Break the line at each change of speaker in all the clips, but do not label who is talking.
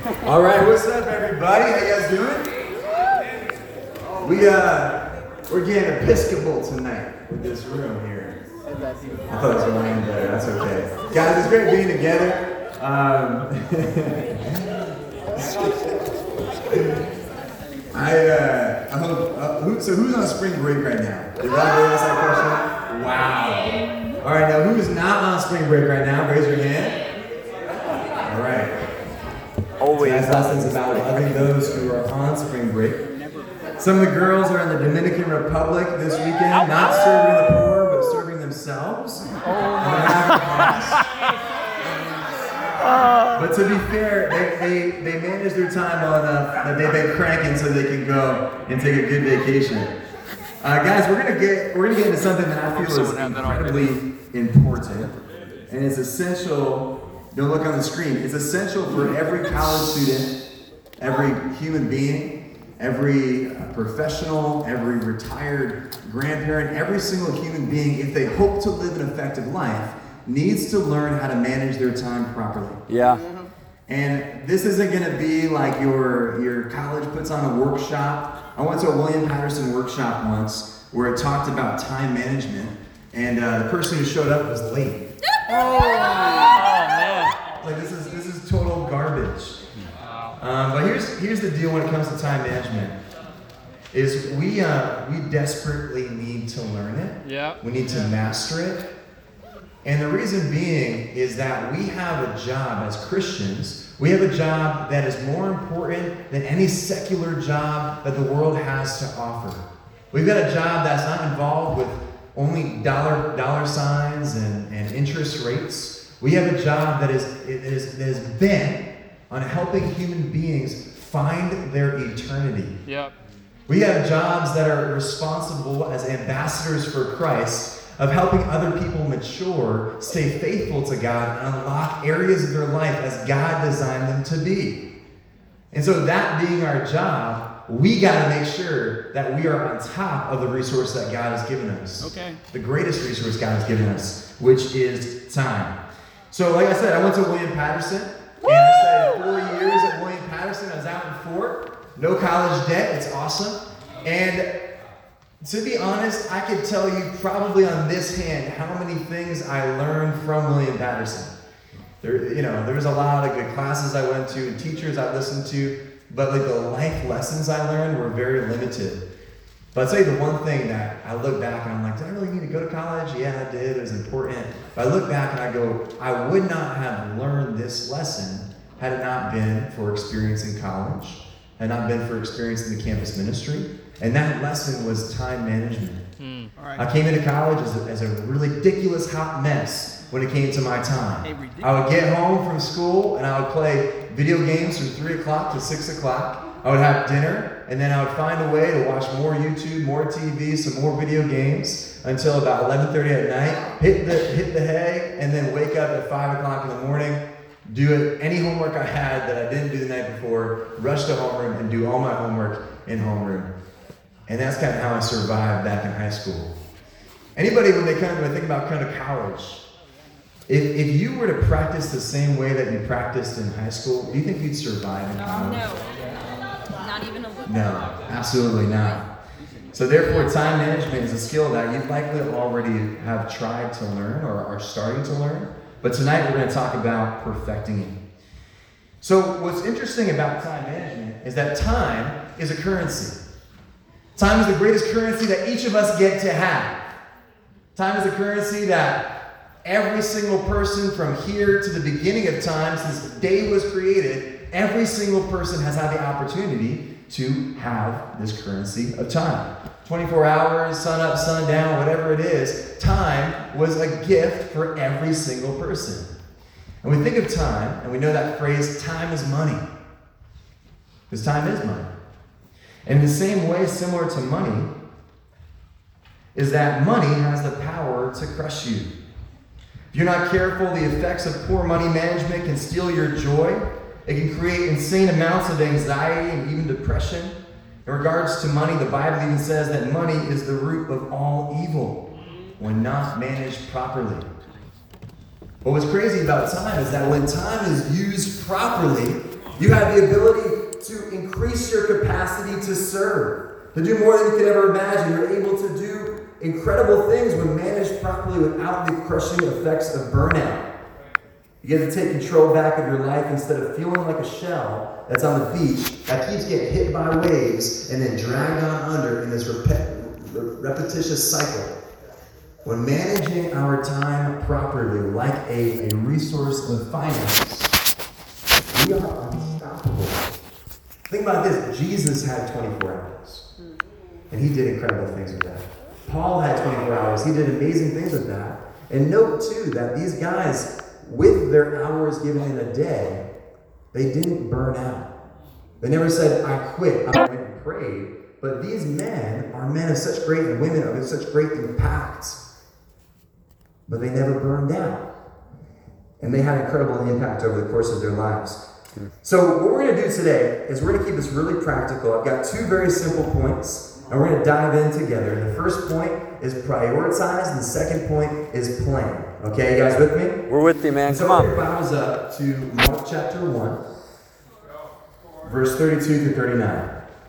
All right, what's up, everybody? How you guys doing? We're getting Episcopal tonight with this room here. I thought it was going better. That's okay, guys. It's great being together. I hope. So who's on spring break right now? Did anybody ask that question? Wow. All right, now who's not on spring break right now? Raise your hand. All right.
Always.
Tonight's lesson's about loving those who are on spring break. Some of the girls are in the Dominican Republic this weekend, not serving the poor, but serving themselves. And they're having a blast. But to be fair, they manage their time well enough that they've been cranking so they can go and take a good vacation. Guys, we're gonna get into something that I feel is incredibly important, and it's essential. Don't look on the screen. It's essential for every college student, every human being, every professional, every retired grandparent, every single human being, if they hope to live an effective life, needs to learn how to manage their time properly.
Yeah.
And this isn't going to be like your college puts on a workshop. I went to a William Patterson workshop once where it talked about time management, and the person who showed up was late.
Oh man.
Like this is total garbage. But here's the deal when it comes to time management. Is we desperately need to learn it.
Yeah.
We need to master it. And the reason being is that we have a job as Christians. We have a job that is more important than any secular job that the world has to offer. We've got a job that's not involved with only dollar signs and interest rates. We have a job that is bent on helping human beings find their eternity.
Yep.
We have jobs that are responsible as ambassadors for Christ of helping other people mature, stay faithful to God, and unlock areas of their life as God designed them to be. And so that being our job, we got to make sure that we are on top of the resource that God has given us.
Okay.
The greatest resource God has given us, which is time. So like I said, I went to William Patterson, and I studied 4 years at William Patterson. I was out in Fort. No college debt. It's awesome. And to be honest, I could tell you probably on this hand how many things I learned from William Patterson. There's a lot of good classes I went to and teachers I listened to, but like the life lessons I learned were very limited. But I'll tell you the one thing that I look back and I'm like, did I really need to go to college? Yeah, I did. It was important. But I look back and I go, I would not have learned this lesson had it not been for experience in college, had not been for experience in the campus ministry. And that lesson was time management.
All right.
I came into college as a ridiculous hot mess when it came to my time. I would get home from school and I would play video games from 3 o'clock to 6 o'clock. I would have dinner, and then I would find a way to watch more YouTube, more TV, some more video games until about 11:30 at night, hit the hay, and then wake up at 5 o'clock in the morning, do any homework I had that I didn't do the night before, rush to homeroom and do all my homework in homeroom. And that's kind of how I survived back in high school. Anybody, when they think about kind of college, if you were to practice the same way that you practiced in high school, do you think you'd survive in college?
No. Not even a little.
No, absolutely not. So therefore, time management is a skill that you likely already have tried to learn or are starting to learn. But tonight we're going to talk about perfecting it. So what's interesting about time management is that time is a currency. Time is the greatest currency that each of us get to have. Time is a currency that every single person from here to the beginning of time, since the day was created, every single person has had the opportunity to have this currency of time. 24 hours, sun up, sun down, whatever it is, time was a gift for every single person. And we think of time, and we know that phrase, time is money. Because time is money. And in the same way, similar to money, is that money has the power to crush you. If you're not careful, the effects of poor money management can steal your joy. It can create insane amounts of anxiety and even depression. In regards to money, the Bible even says that money is the root of all evil when not managed properly. But what's crazy about time is that when time is used properly, You have the ability to increase your capacity to serve, to do more than you could ever imagine. You're able to do incredible things when managed properly without the crushing effects of burnout. You get to take control back of your life instead of feeling like a shell that's on the beach that keeps getting hit by waves and then dragged on under in this repetitious cycle. When managing our time properly, like a resource of finance, we are unstoppable. Think about this. Jesus had 24 hours, and he did incredible things with that. Paul had 24 hours. He did amazing things with that. And note, too, that these guys, with their hours given in a day, they didn't burn out. They never said, I quit, I went and prayed. But these men are men of such great, and women of such great impact. But they never burned out. And they had incredible impact over the course of their lives. So what we're going to do today is we're going to keep this really practical. I've got two very simple points, and we're going to dive in together. The first point is prioritize, and the second point is plan. Okay, you guys with me?
We're with you, man.
So
Come
open your
on.
Bibles up to Mark chapter 1, verse 32 through 39.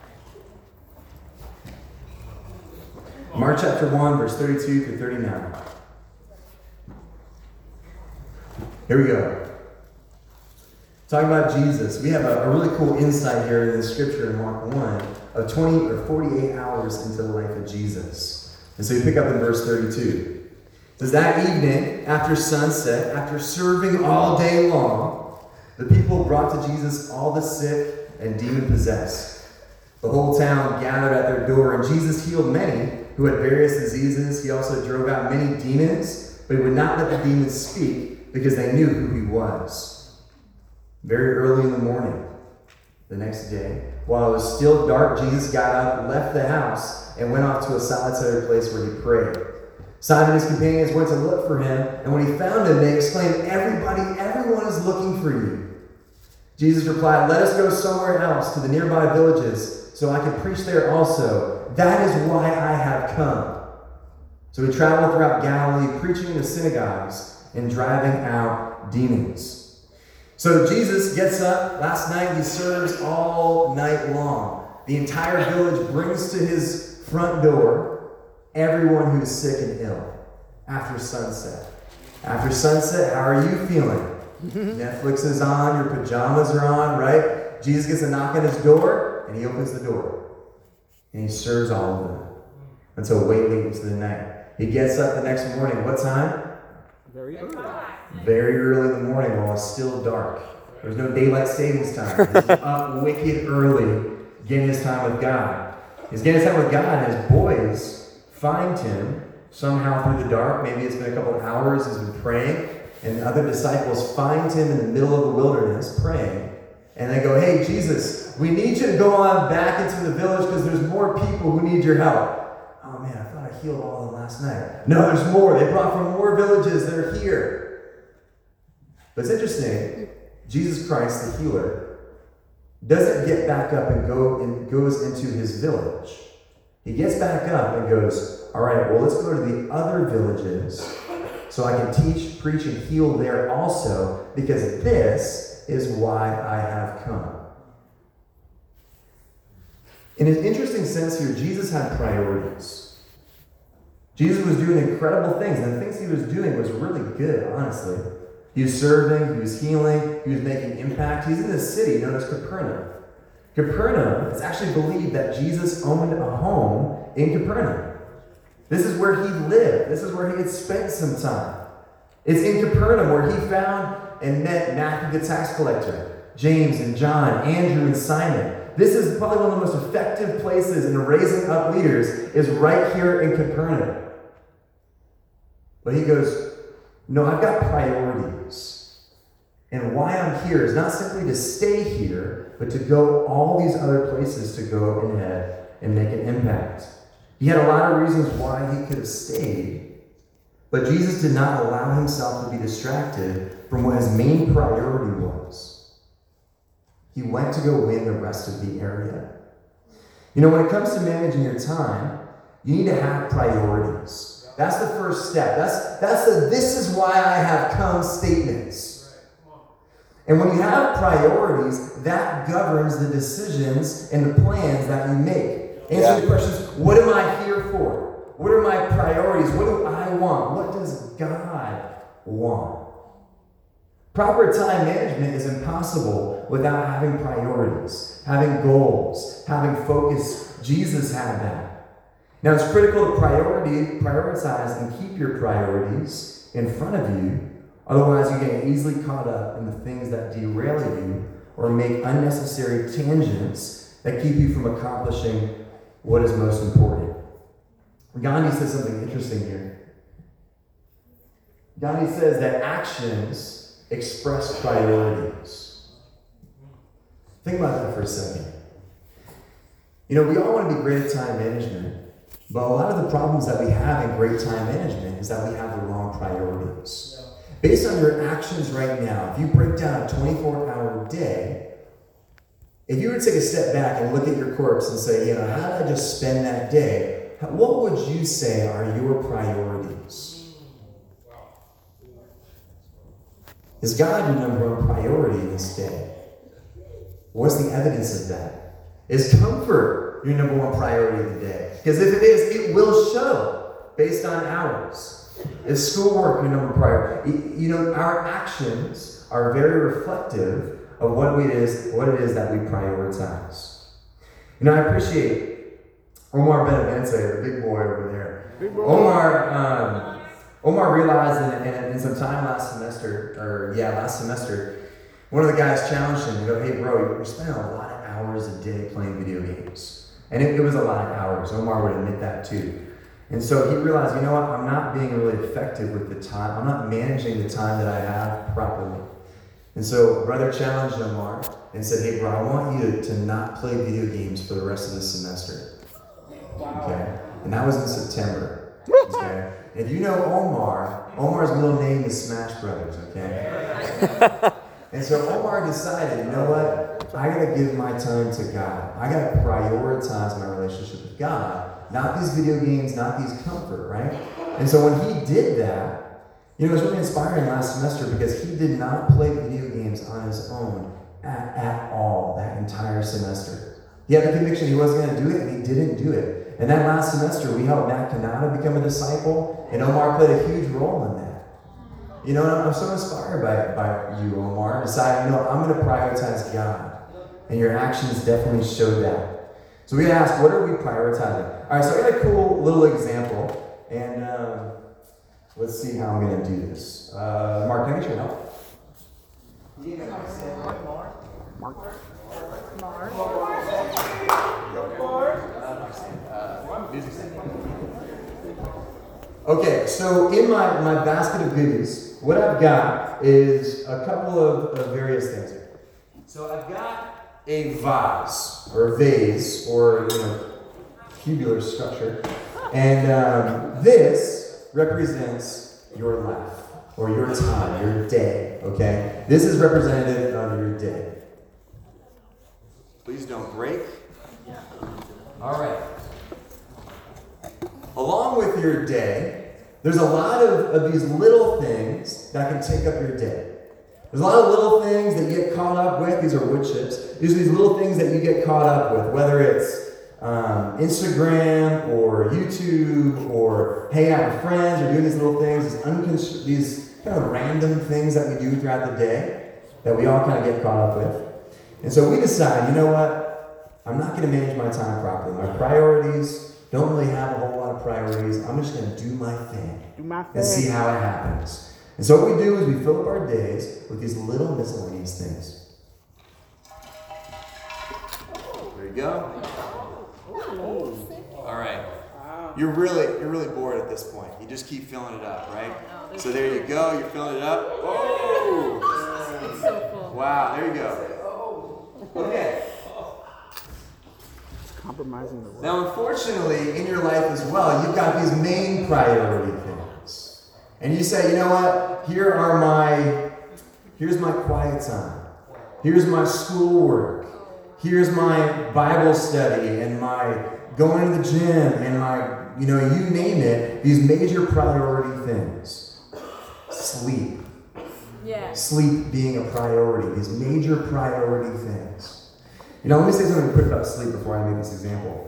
Mark chapter 1, verse 32 through 39. Here we go. Talking about Jesus, we have a really cool insight here in the scripture in Mark 1 of 20 or 48 hours into the life of Jesus. And so you pick up in verse 32. It says, that evening, after sunset, after serving all day long, the people brought to Jesus all the sick and demon-possessed. The whole town gathered at their door, and Jesus healed many who had various diseases. He also drove out many demons, but he would not let the demons speak because they knew who he was. Very early in the morning, the next day, while it was still dark, Jesus got up, left the house, and went off to a solitary place where he prayed. Simon and his companions went to look for him, and when he found him, they exclaimed, everyone is looking for you. Jesus replied, let us go somewhere else to the nearby villages so I can preach there also. That is why I have come. So he traveled throughout Galilee, preaching in the synagogues and driving out demons. So Jesus gets up. Last night he serves all night long. The entire village brings to his front door everyone who's sick and ill after sunset. After sunset, how are you feeling? Netflix is on, your pajamas are on, right? Jesus gets a knock on his door, and he opens the door. And he serves all of them until way late into the night. He gets up the next morning. What time?
Very early.
Very early in the morning while it's still dark. There's no daylight savings time. He's up wicked early, getting his time with God. He's getting his time with God, and his boys find him somehow through the dark. Maybe it's been a couple of hours, he's been praying, and the other disciples find him in the middle of the wilderness praying. And they go, hey, Jesus, we need you to go on back into the village because there's more people who need your help. Oh man, I thought I healed all of them last night. No, there's more. They brought from more villages. They're here. But it's interesting. Jesus Christ, the healer, doesn't get back up and goes into his village. He gets back up and goes, all right, well, let's go to the other villages so I can teach, preach, and heal there also, because this is why I have come. In an interesting sense here, Jesus had priorities. Jesus was doing incredible things, and the things he was doing was really good, honestly. He was serving, he was healing, he was making impact. He's in a city known as Capernaum. Capernaum, it's actually believed that Jesus owned a home in Capernaum. This is where he lived. This is where he had spent some time. It's in Capernaum where he found and met Matthew the tax collector, James and John, Andrew and Simon. This is probably one of the most effective places in raising up leaders is right here in Capernaum. But he goes, no, I've got priorities. And why I'm here is not simply to stay here, but to go all these other places to go ahead and make an impact. He had a lot of reasons why he could have stayed, but Jesus did not allow himself to be distracted from what his main priority was. He went to go win the rest of the area. You know, when it comes to managing your time, you need to have priorities. That's the first step. That's the this is why I have come statements. And when you have priorities, that governs the decisions and the plans that you make. Answer the questions, what am I here for? What are my priorities? What do I want? What does God want? Proper time management is impossible without having priorities, having goals, having focus. Jesus had that. Now it's critical to prioritize and keep your priorities in front of you. Otherwise, you get easily caught up in the things that derail you or make unnecessary tangents that keep you from accomplishing what is most important. Gandhi says something interesting here. Gandhi says that actions express priorities. Think about that for a second. You know, we all want to be great at time management, but a lot of the problems that we have in great time management is that we have the wrong priorities. Based on your actions right now, if you break down a 24-hour day, if you were to take a step back and look at your corpse and say, you know, how did I just spend that day? What would you say are your priorities? Is God your number one priority in this day? What's the evidence of that? Is comfort your number one priority of the day? Because if it is, it will show based on hours. Is schoolwork your number one priority? You know, our actions are very reflective of what it is that we prioritize. You know, I appreciate Omar Benavente, the big boy over there. Big boy. Omar realized in some time last semester, one of the guys challenged him to go, hey bro, you're spending a lot of hours a day playing video games. And it was a lot of hours. Omar would admit that too. And so he realized, you know what, I'm not being really effective with the time. I'm not managing the time that I have properly. And so brother challenged Omar and said, hey bro, I want you to not play video games for the rest of the semester. Okay? And that was in September. Okay? If you know Omar's middle name is Smash Brothers, okay? And so Omar decided, you know what? I gotta give my time to God. I gotta prioritize my relationship with God. Not these video games, not these comfort, right? And so when he did that, you know, it was really inspiring last semester because he did not play video games on his own at all that entire semester. He had the conviction he wasn't going to do it, and he didn't do it. And that last semester, we helped Matt Canada become a disciple, and Omar played a huge role in that. You know, I'm so inspired by you, Omar. Deciding, you know, I'm going to prioritize God. And your actions definitely show that. So we asked, what are we prioritizing? All right, so I got a cool little example, and let's see how I'm going to do this. Mark, can I get your help? Okay, so in my basket of goodies, what I've got is a couple of various things. So I've got a vase, or cubular structure, and this represents your life, or your time, your day, okay? This is representative of your day. Please don't break. All right. Along with your day, there's a lot of these little things that can take up your day. There's a lot of little things that you get caught up with. These are wood chips. These are these little things that you get caught up with, whether it's Instagram or YouTube or hanging out with friends or doing these little things, these kind of random things that we do throughout the day that we all kind of get caught up with. And so we decide, you know what? I'm not going to manage my time properly. My priorities don't really have a whole lot of priorities. I'm just going to do my thing and see how it happens. And so what we do is we fill up our days with these little miscellaneous things. There you go. All right. You're really bored at this point. You just keep filling it up, right? So there you go. You're filling it up. Oh!
It's so full.
Wow. There you go. Okay.
Compromising the world.
Now, unfortunately, in your life as well, you've got these main priority things. And you say, you know what? Here's my quiet time. Here's my schoolwork. Here's my Bible study and my going to the gym and my, you name it, these major priority things. Sleep.
Yeah.
Sleep being a priority, these major priority things. You know, let me say something quick about sleep before I make this example.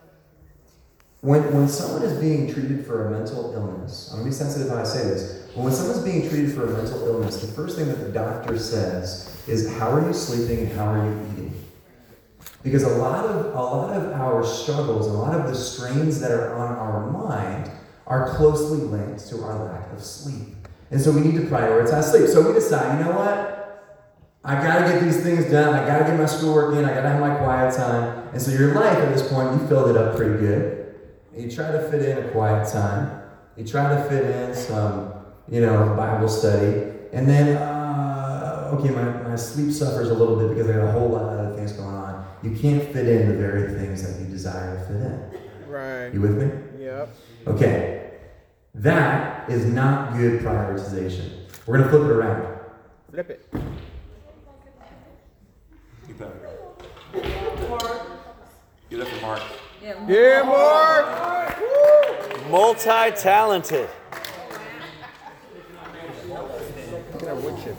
When someone is being treated for a mental illness, I'm going to be sensitive how I say this, but when someone's being treated for a mental illness, the first thing that the doctor says is, how are you sleeping and how are you eating? Because a lot of our struggles, a lot of the strains that are on our mind are closely linked to our lack of sleep. And so we need to prioritize sleep. So we decide, you know what? I gotta get these things done. I gotta get my schoolwork in. I gotta have my quiet time. And so your life at this point, you filled it up pretty good. You try to fit in a quiet time. You try to fit in some, Bible study. And then, okay, my sleep suffers a little bit because I got a whole lot of other things going on. You can't fit in the very things that you desire to fit in.
Right.
You with me?
Yep.
Okay. That is not good prioritization. We're going to flip it around.
Flip it.
You better go. Get up for Mark.
Yeah, Mark! Multi-talented. Look at that wood chip.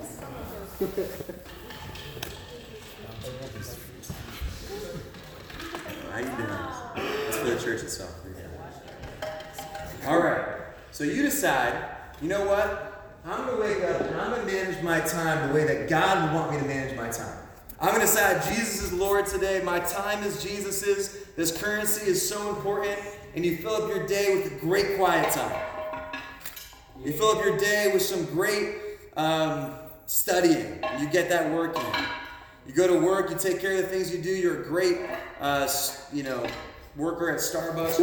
How you doing? That's for the church itself. All right. So you decide, you know what? I'm going to wake up and I'm going to manage my time the way that God would want me to manage my time. I'm going to decide Jesus is Lord today. My time is Jesus's. This currency is so important. And you fill up your day with a great quiet time. You fill up your day with some great studying. You get that work in. You go to work. You take care of the things you do. You're a great, worker at Starbucks.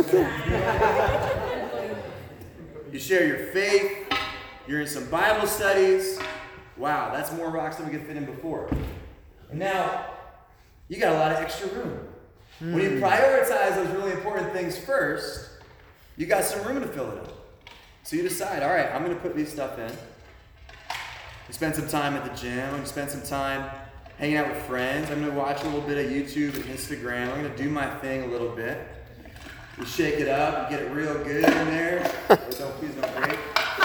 You share your faith. You're in some Bible studies. Wow, that's more rocks than we could fit in before. And now, you got a lot of extra room. When you prioritize those really important things first, you got some room to fill it up. So you decide, all right, I'm going to put these stuff in. You spend some time at the gym. You spend some time hanging out with friends. I'm going to watch a little bit of YouTube and Instagram. I'm going to do my thing a little bit. You shake it up. You get it real good in there. Please don't break.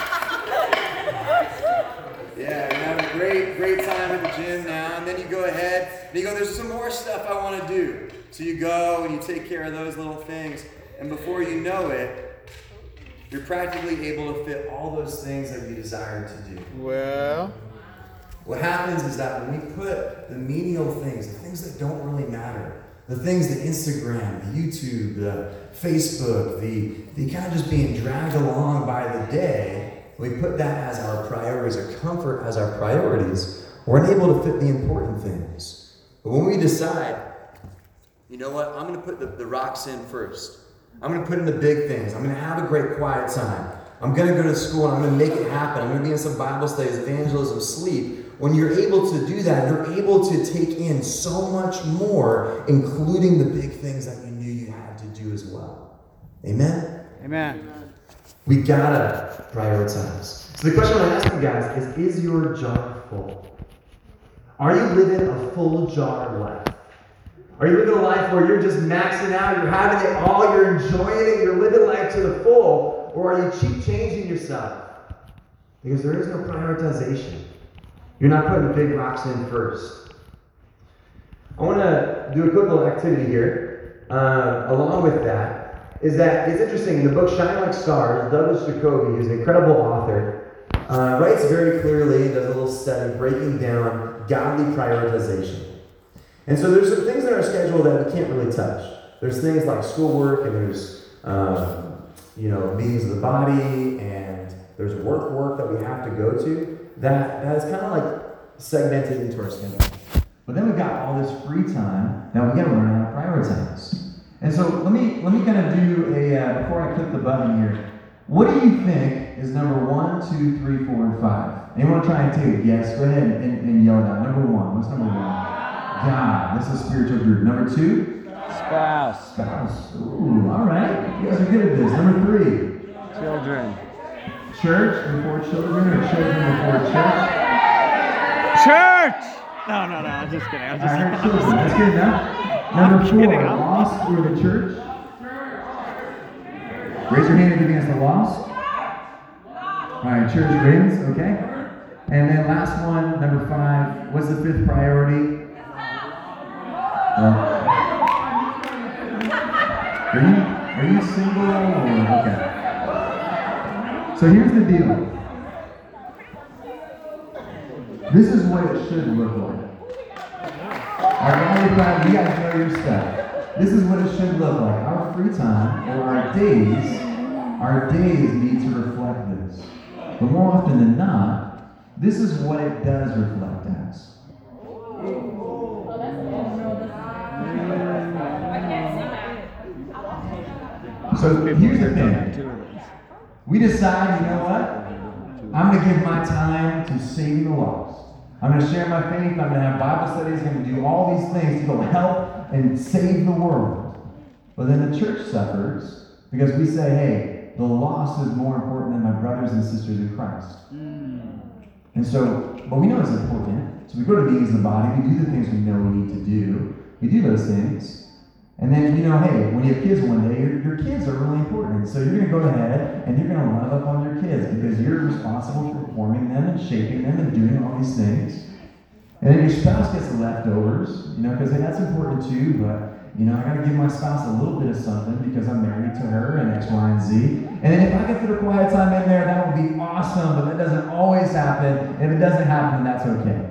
Yeah, you're having a great time at the gym now. And then you go ahead and you go, there's some more stuff I want to do. So you go and you take care of those little things. And before you know it, you're practically able to fit all those things that you desire to do.
Well,
what happens is that when we put the menial things, the things that don't really matter, the things, the Instagram, the YouTube, the Facebook, the kind of just being dragged along by the day, we put that as our priorities, or comfort as our priorities, we're unable to fit the important things. But when we decide, you know what, I'm going to put the rocks in first. I'm going to put in the big things. I'm going to have a great quiet time. I'm going to go to school and I'm going to make it happen. I'm going to be in some Bible studies, evangelism, sleep. When you're able to do that, you're able to take in so much more, including the big things that you knew you had to do as well. Amen?
amen.
We gotta prioritize. So the question I want to ask you guys is your jar full? Are you living a full jar life? Are you living a life where you're just maxing out, you're having it all, you're enjoying it, you're living life to the full, or are you cheap changing yourself? Because there is no prioritization. You're not putting the big rocks in first. I want to do a quick little activity here. Along with that, is that it's interesting. In the book Shine Like Stars, Douglas Jacoby, who's an incredible author, writes very clearly, does a little study breaking down godly prioritization. And so there's some things in our schedule that we can't really touch. There's things like schoolwork, and there's meetings of the body, and there's work that we have to go to. That is kind of like segmented into our schedule. But then we've got all this free time that we got to learn how to prioritize. And so let me kind of do before I click the button here, what do you think is number 1, 2, 3, 4, and 5? Anyone try and take a guess? Go ahead and yell it out. Number 1. What's number 1? God. This is a spiritual group. Number 2?
Spouse.
Ooh, all right. You guys are good at this. Number 3?
Children.
Church before children, or children before church?
Church! No, I'm just kidding.
I heard children. That's good enough. Number 4, lost or the church? Raise your hand if you're against the lost. All right, church wins, okay? And then last one, number 5, what's the 5th priority? Are you single? Okay. So here's the deal. This is what it should look like. Alright, you guys know your stuff. This is what it should look like. Our free time, or our days need to reflect this. But more often than not, this is what it does reflect as. So here's the thing. We decide, you know what? I'm going to give my time to saving the lost. I'm going to share my faith. I'm going to have Bible studies. I'm going to do all these things to go help and save the world. But then the church suffers because we say, hey, the lost is more important than my brothers and sisters in Christ. And so, but we know it's important. So we go to meetings in the body. We do the things we know we need to do. We do those things. And then, you know, hey, when you have kids one day, your kids are really important. So you're going to go ahead and you're going to love up on your kids because you're responsible for forming them and shaping them and doing all these things. And then your spouse gets the leftovers, you know, because that's important too. But, you know, I got to give my spouse a little bit of something because I'm married to her and X, Y, and Z. And then if I can fit a quiet time in there, that would be awesome. But that doesn't always happen. And if it doesn't happen, that's okay.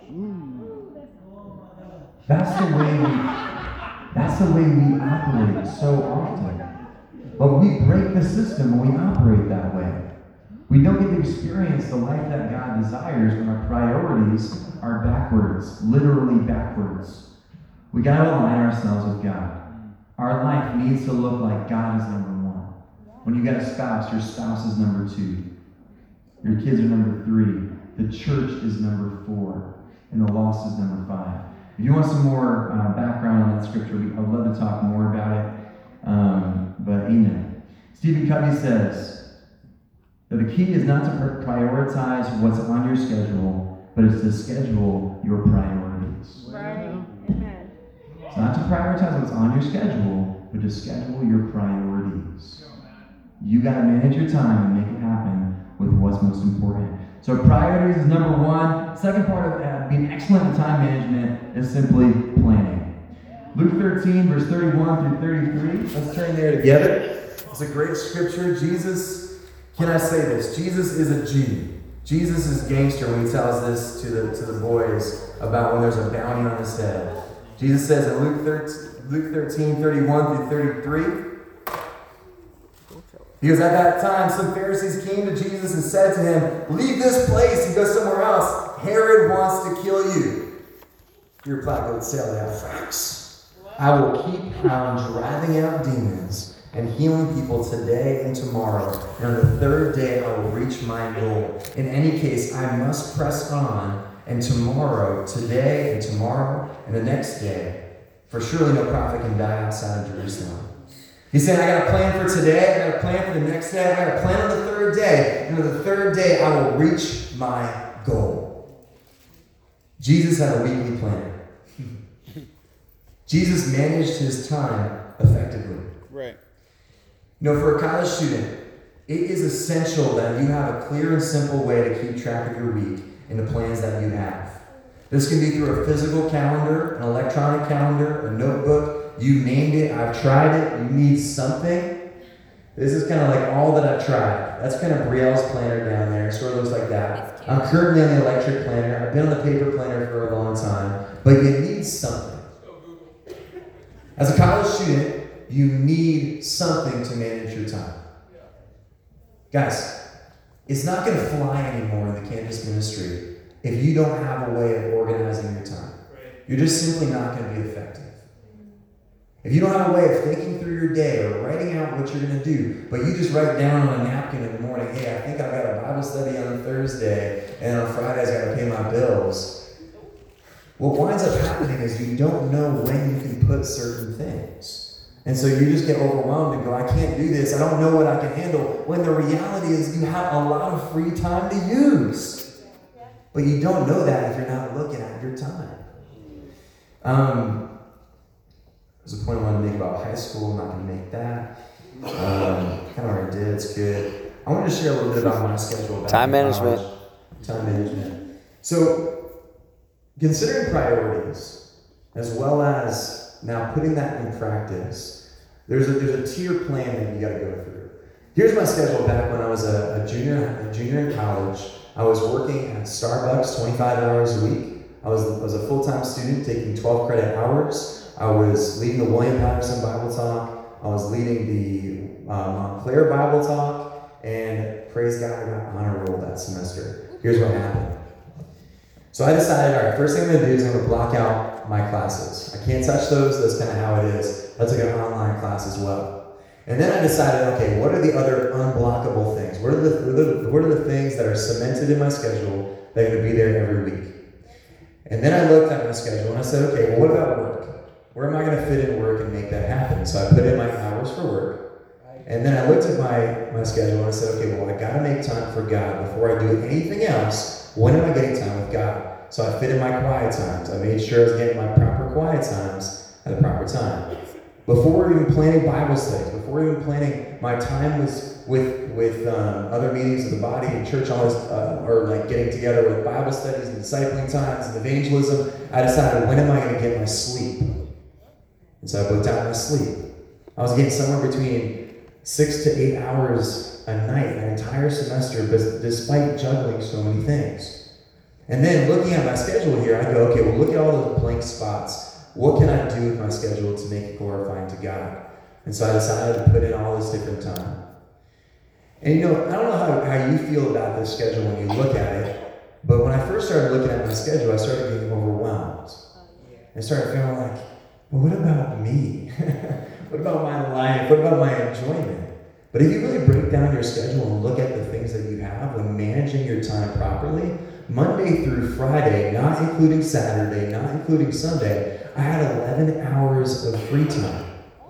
That's the way we operate so often. But we break the system when we operate that way. We don't get to experience the life that God desires when our priorities are backwards, literally backwards. We got to align ourselves with God. Our life needs to look like God is number 1. When you got a spouse, your spouse is number 2. Your kids are number 3. The church is number 4. And the lost is number 5. If you want some more background on that scripture, I would love to talk more about it. But amen. Stephen Covey says that the key is not to prioritize what's on your schedule, but it's to schedule your priorities.
Right. Amen.
It's not to prioritize what's on your schedule, but to schedule your priorities. You got to manage your time and make it happen with what's most important. So priorities is number 1. Second part of being excellent in time management is simply planning. Luke 13, verse 31 through 33. Let's turn there together. It's a great scripture. Jesus, can I say this? Jesus is a G. Jesus is gangster when he tells this to the boys about when there's a bounty on his head. Jesus says in Luke 13, 31 through 33, he goes, at that time, some Pharisees came to Jesus and said to him, leave this place and go somewhere else. Herod wants to kill you. He replied, go tell that facts. I will keep on driving out demons and healing people today and tomorrow. And on the 3rd day, I will reach my goal. In any case, I must press on. And tomorrow, today and tomorrow, and the next day, for surely no prophet can die outside of Jerusalem. He's saying, I got a plan for today, I got a plan for the next day, I got a plan on the 3rd day, and on the 3rd day I will reach my goal. Jesus had a weekly plan. Jesus managed his time effectively.
Right.
You know, for a college student, it is essential that you have a clear and simple way to keep track of your week and the plans that you have. This can be through a physical calendar, an electronic calendar, a notebook. You named it, I've tried it, you need something. This is kind of like all that I've tried. That's kind of Brielle's planner down there. It sort of looks like that. I'm currently on the electric planner. I've been on the paper planner for a long time. But you need something. As a college student, you need something to manage your time. Guys, it's not going to fly anymore in the campus ministry if you don't have a way of organizing your time. You're just simply not going to be effective. If you don't have a way of thinking through your day or writing out what you're going to do, but you just write down on a napkin in the morning, hey, I think I've got a Bible study on Thursday, and on Fridays I've got to pay my bills. What winds up happening is you don't know when you can put certain things. And so you just get overwhelmed and go, I can't do this. I don't know what I can handle. When the reality is you have a lot of free time to use. But you don't know that if you're not looking at your time. There's a point I wanted to make about high school. I'm not going to make that. Kind of already did. It's good. I wanted to share a little bit about my schedule.
Time management.
Time management. So, considering priorities, as well as now putting that in practice, there's a tier plan that you got to go through. Here's my schedule back when I was a junior in college. I was working at Starbucks 25 hours a week. I was a full-time student taking 12 credit hours. I was leading the William Patterson Bible Talk. I was leading the Montclair Bible Talk. And praise God, I got honor roll that semester. Here's what happened. So I decided, all right, first thing I'm going to do is I'm going to block out my classes. I can't touch those. That's kind of how it is. I took an online class as well. And then I decided, okay, what are the other unblockable things? What are the things that are cemented in my schedule that are going to be there every week? And then I looked at my schedule and I said, okay, well, what about work? Where am I going to fit in work and make that happen? So I put in my hours for work. And then I looked at my schedule and I said, okay, well, I got to make time for God before I do anything else. When am I getting time with God? So I fit in my quiet times. I made sure I was getting my proper quiet times at the proper time. Before even planning Bible studies, before even planning my time with other meetings of the body and church, or like getting together with Bible studies and discipling times and evangelism, I decided, when am I going to get my sleep? And so I booked out my sleep. I was getting somewhere between 6 to 8 hours a night an entire semester, despite juggling so many things. And then looking at my schedule here, I go, okay, well, look at all those blank spots. What can I do with my schedule to make it glorifying to God? And so I decided to put in all this different time. And you know, I don't know how you feel about this schedule when you look at it, but when I first started looking at my schedule, I started getting overwhelmed. I started feeling like, well, what about me? What about my life? What about my enjoyment? But if you really break down your schedule and look at the things that you have when managing your time properly, Monday through Friday, not including Saturday, not including Sunday, I had 11 hours of free time.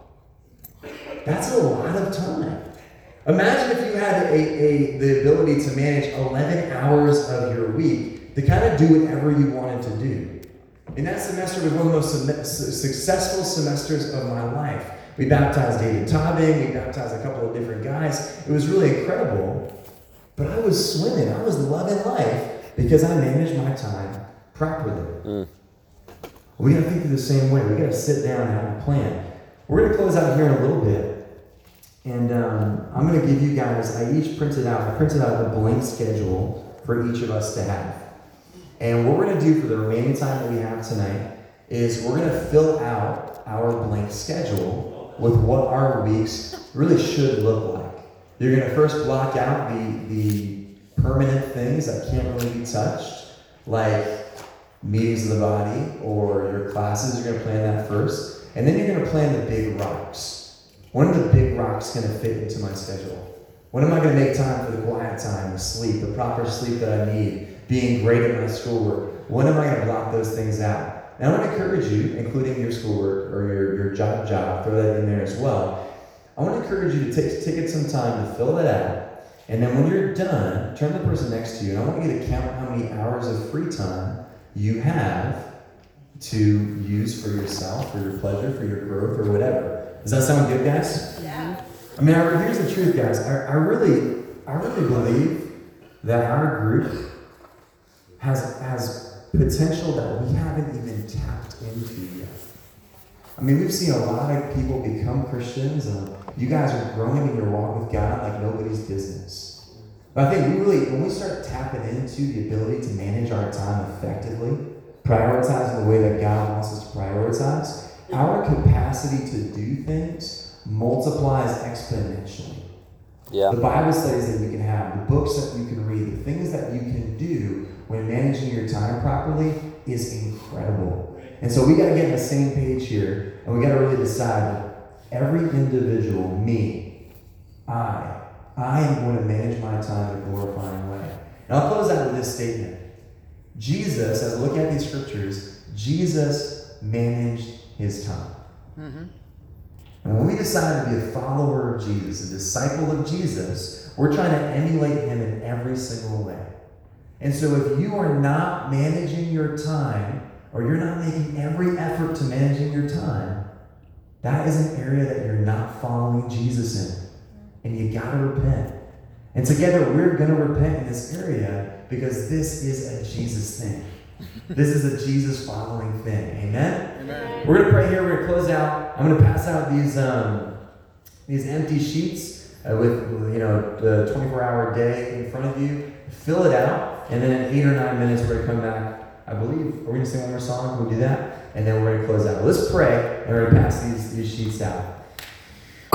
That's a lot of time. Imagine if you had the ability to manage 11 hours of your week to kind of do whatever you wanted to do. And that semester was one of the most successful semesters of my life. We baptized David Tobbing, we baptized a couple of different guys. It was really incredible. But I was swimming, I was loving life because I managed my time properly. We gotta think of the same way. We gotta sit down and have a plan. We're gonna close out here in a little bit. And I'm gonna give you guys, I printed out a blank schedule for each of us to have. And what we're gonna do for the remaining time that we have tonight is we're gonna fill out our blank schedule with what our weeks really should look like. You're gonna first block out the permanent things that can't really be touched, like meetings of the body or your classes. You're gonna plan that first. And then you're gonna plan the big rocks. When are the big rocks gonna fit into my schedule? When am I gonna make time for the quiet time, the sleep, the proper sleep that I need, being great at my schoolwork? When am I gonna block those things out? And I want to encourage you, including your schoolwork or your job, throw that in there as well. I want to encourage you to take some time to fill that out. And then when you're done, turn to the person next to you, and I want you to count how many hours of free time you have to use for yourself, for your pleasure, for your growth, or whatever. Does that sound good, guys?
Yeah.
I mean, here's the truth, guys. I really believe that our group has potential that we haven't even tapped into yet. I mean, we've seen a lot of people become Christians, and you guys are growing in your walk with God like nobody's business. But I think when we start tapping into the ability to manage our time effectively, prioritizing the way that God wants us to prioritize, our capacity to do things multiplies exponentially.
Yeah.
The Bible studies that you can have, the books that you can read, the things that you can do when managing your time properly is incredible. And so we got to get on the same page here, and we got to really decide that every individual, me, I am going to manage my time in a glorifying way. And I'll close out with this statement. Jesus, as I look at these scriptures, Jesus managed his time. Mm-hmm. And when we decide to be a follower of Jesus, a disciple of Jesus, we're trying to emulate him in every single way. And so if you are not managing your time, or you're not making every effort to managing your time, that is an area that you're not following Jesus in. And you gotta repent. And together we're going to repent in this area because this is a Jesus thing. This is a Jesus following thing. Amen?
Amen.
We're going to pray here. We're going to close out. I'm going to pass out these empty sheets with the 24-hour day in front of you. Fill it out. And then in 8 or 9 minutes, we're going to come back. I believe, are we going to sing one more song? Can we do that? And then we're going to close out. Let's pray, and we're going to pass these sheets out.